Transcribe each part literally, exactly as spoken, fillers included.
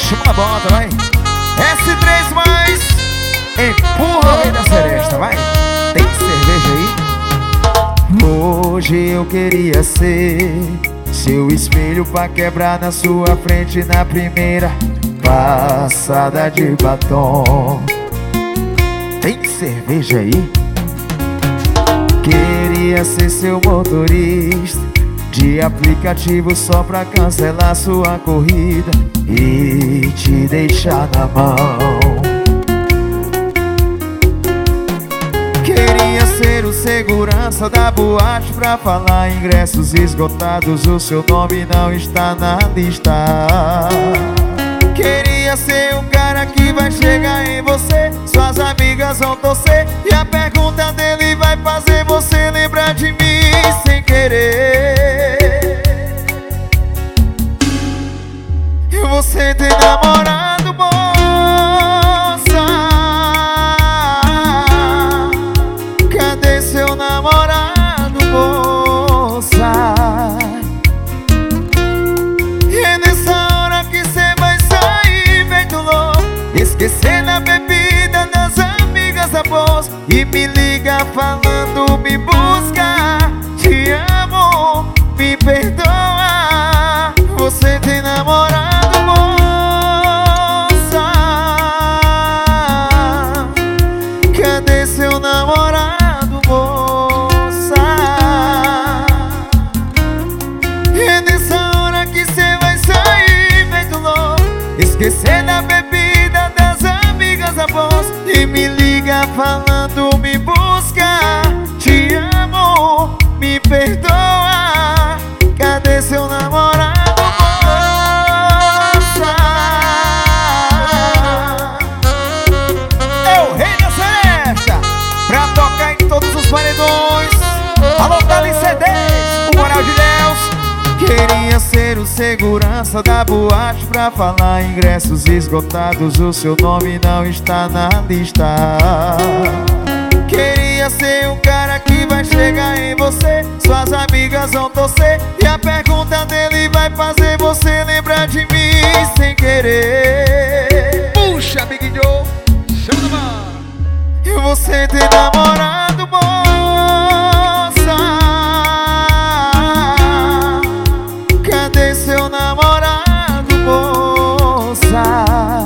Chama a bota, vai. S três mais. Empurra o rei da seresta, vai. Tem cerveja aí? Hoje eu queria ser seu espelho pra quebrar na sua frente na primeira passada de batom. Tem cerveja aí? Queria ser seu motorista de aplicativo só pra cancelar sua corrida e te deixar na mão. Queria ser o segurança da boate pra falar ingressos esgotados, o seu nome não está na lista. Queria ser o cara que vai chegar em você, suas amigas vão torcer e a pergunta dele vai fazer você lembrar de mim sem querer. E você tem namorado, moça? Cadê seu namorado, moça? E é nessa hora que cê vai sair feito louco, esquecendo a bebida das amigas da bolsa, e me liga falando me busca, te amo, me perdoa. Você tem namorado, moça? Cadê seu namorado, moça? É nessa hora que cê vai sair feito louco, esquecendo a bebida das amigas da bolsa, e me liga falando me busca, te amo, me perdoa. Cadê seu namorado, moça? É o rei da seresta pra tocar em todos os paredões. Alô, Dali C Ds, o Moral de Deus. Queria ser o segurança da boate pra falar ingressos esgotados, o seu nome não está na lista. Queria ser o cara que vai chegar em você, suas amigas vão torcer e a pergunta dele vai fazer você lembrar de mim sem querer. Puxa, Big Joe, chama na mão. E você tem namorado, moça? Cadê seu namorado, moça?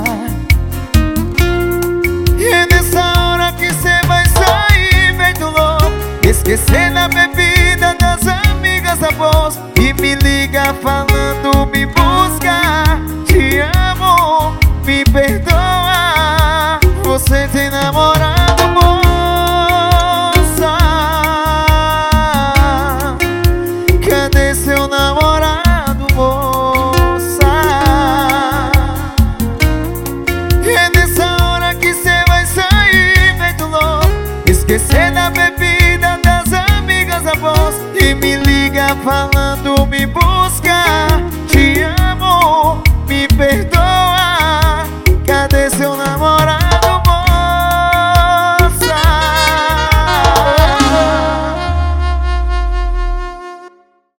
E é nessa hora que cê vai sair feito louco, esquecendo a bebida das amigas da bolsa, e me liga falando me busca, te amo, me perdoa. Você tem namorado, moça? Cadê seu namorado, moça? É nessa hora que cê vai sair feito louco, esquecendo a bebida das amigas da bolsa, e me liga falando me busca,